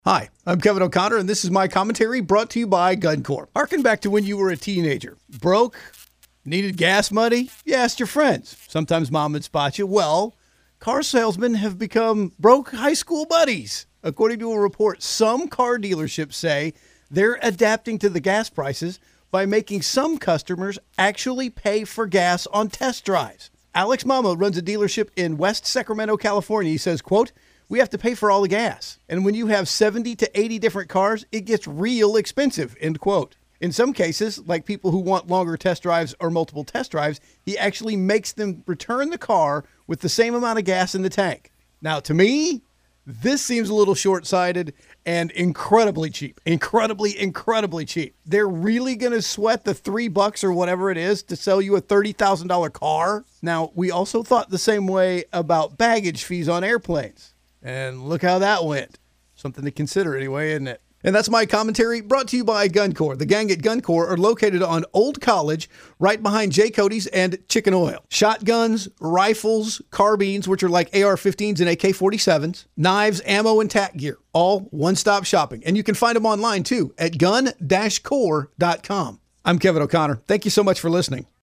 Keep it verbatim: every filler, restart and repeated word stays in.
Hi, I'm Kevin O'Connor, and this is my commentary brought to you by GunCorp. Harken back to when you were a teenager. Broke? Needed gas money? You asked your friends. Sometimes mom would spot you. Well, car salesmen have become broke high school buddies. According to a report, some car dealerships say they're adapting to the gas prices by making some customers actually pay for gas on test drives. Alex Mama runs a dealership in West Sacramento, California. He says, quote, "We have to pay for all the gas. And when you have seventy to eighty different cars, it gets real expensive," end quote. In some cases, like people who want longer test drives or multiple test drives, he actually makes them return the car with the same amount of gas in the tank. Now, to me, this seems a little short-sighted and incredibly cheap. Incredibly, incredibly cheap. They're really going to sweat the three bucks or whatever it is to sell you a thirty thousand dollars car? Now, we also thought the same way about baggage fees on airplanes. And look how that went. Something to consider anyway, isn't it? And that's my commentary brought to you by GunCorp. The gang at GunCorp are located on Old College, right behind J. Cody's and Chicken Oil. Shotguns, rifles, carbines, which are like A R fifteens and A K forty-sevens, knives, ammo, and tack gear. All one-stop shopping. And you can find them online, too, at gun dash core dot com. I'm Kevin O'Connor. Thank you so much for listening.